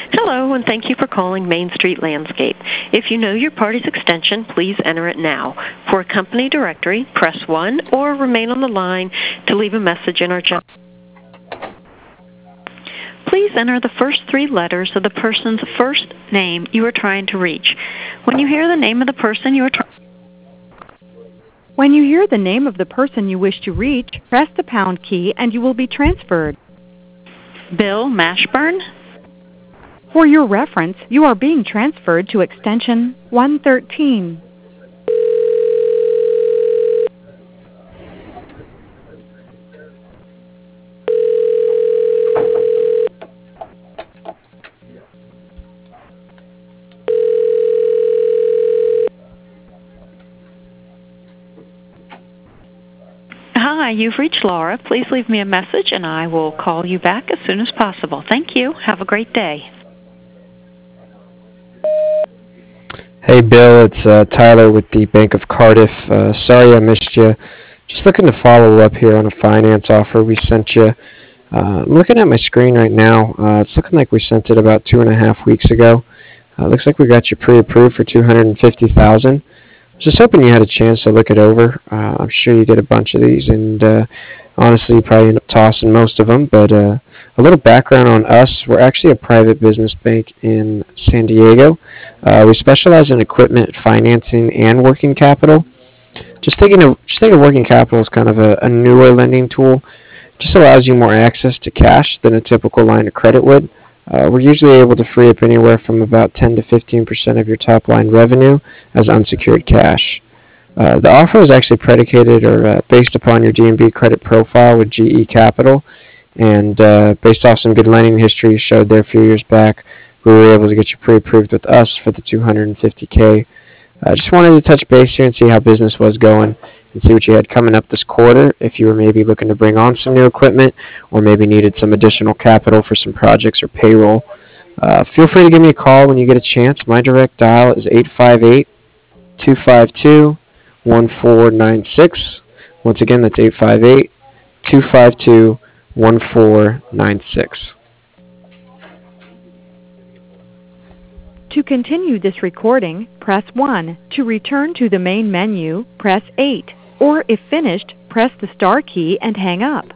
Hello, and thank you for calling Main Street Landscape. If you know your party's extension, please enter it now. For a company directory, press 1 or remain on the line to leave a message in our chat. Please enter the first 3 letters of the person's first name you are trying to reach. When you hear the name of the person you wish to reach, press the pound key and you will be transferred. Bill Mashburn. For your reference, you are being transferred to extension 113. Hi, you've reached Laura. Please leave me a message and I will call you back as soon as possible. Thank you. Have a great day. Hey Bill, it's Tyler with the Bank of Cardiff. Sorry I missed you. Just looking to follow up here on a finance offer we sent you. I'm looking at my screen right now. It's looking like we sent it about 2.5 weeks ago. Looks like we got you pre-approved for $250,000. Just hoping you had a chance to look it over. I'm sure you get a bunch of these, and honestly, you probably end up tossing most of them. But a little background on us: we're actually a private business bank in San Diego. We specialize in equipment financing and working capital. Just thinking of working capital as kind of a newer lending tool. Just allows you more access to cash than a typical line of credit would. We're usually able to free up anywhere from about 10 to 15% of your top line revenue as unsecured cash. The offer is actually predicated or based upon your D&B credit profile with GE Capital, and based off some good lending history you showed there a few years back, we were able to get you pre-approved with us for the $250K. I just wanted to touch base here and see how business was going and see what you had coming up this quarter, if you were maybe looking to bring on some new equipment or maybe needed some additional capital for some projects or payroll. Feel free to give me a call when you get a chance. My direct dial is 858-252-1496. Once again, that's 858-252-1496. To continue this recording, press 1. To return to the main menu, press 8. Or if finished, press the star key and hang up.